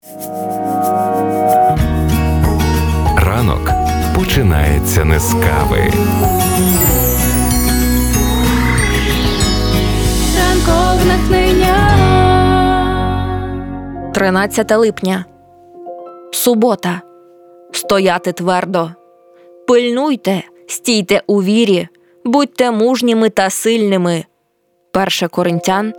Ранок починається не з кави. Ранкове натхнення. 13 липня. Субота. Стояти твердо. Пильнуйте, стійте у вірі, будьте мужніми та сильними. 1 Коринтян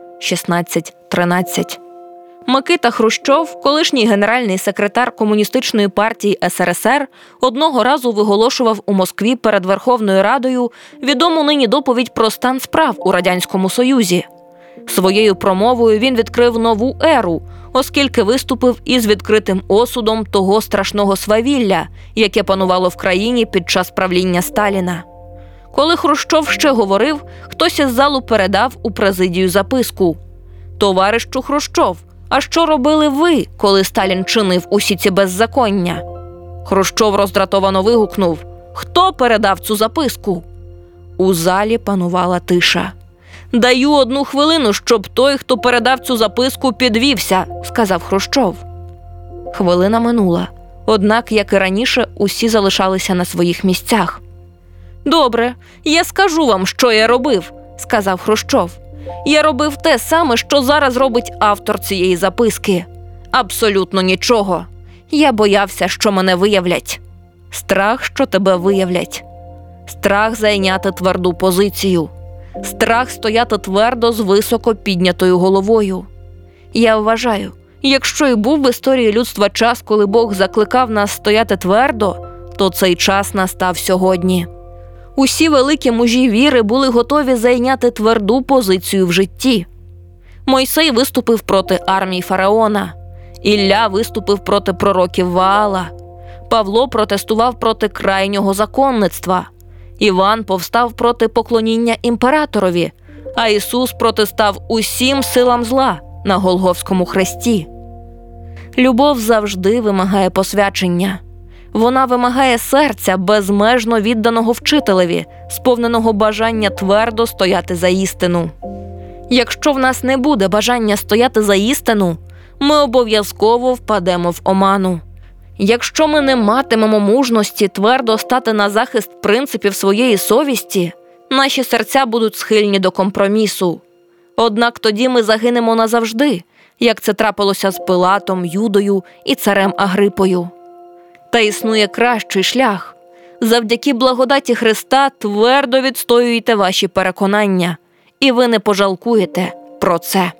16:13. Микита Хрущов, колишній генеральний секретар Комуністичної партії СРСР, одного разу виголошував у Москві перед Верховною Радою відому нині доповідь про стан справ у Радянському Союзі. Своєю промовою він відкрив нову еру, оскільки виступив із відкритим осудом того страшного свавілля, яке панувало в країні під час правління Сталіна. Коли Хрущов ще говорив, хтось із залу передав у президію записку: «Товаришу Хрущов, а що робили ви, коли Сталін чинив усі ці беззаконня?» Хрущов роздратовано вигукнув: «Хто передав цю записку?» У залі панувала тиша. «Даю 1 хвилину, щоб той, хто передав цю записку, підвівся», – сказав Хрущов. Хвилина минула, однак, як і раніше, усі залишалися на своїх місцях. «Добре, я скажу вам, що я робив», – сказав Хрущов. «Я робив те саме, що зараз робить автор цієї записки. Абсолютно нічого. Я боявся, що мене виявлять. Страх, що тебе виявлять. Страх зайняти тверду позицію. Страх стояти твердо з високо піднятою головою. Я вважаю, якщо і був в історії людства час, коли Бог закликав нас стояти твердо, то цей час настав сьогодні. Усі великі мужі віри були готові зайняти тверду позицію в житті. Мойсей виступив проти армії фараона. Ілля виступив проти пророків Ваала. Павло протестував проти крайнього законництва. Іван повстав проти поклоніння імператорові, а Ісус протистав усім силам зла на Голгофському хресті. Любов завжди вимагає посвячення. Вона вимагає серця, безмежно відданого вчителеві, сповненого бажання твердо стояти за істину. Якщо в нас не буде бажання стояти за істину, ми обов'язково впадемо в оману. Якщо ми не матимемо мужності твердо стати на захист принципів своєї совісті, наші серця будуть схильні до компромісу. Однак тоді ми загинемо назавжди, як це трапилося з Пилатом, Юдою і царем Агрипою. Та існує кращий шлях. Завдяки благодаті Христа твердо відстоюйте ваші переконання, і ви не пожалкуєте про це.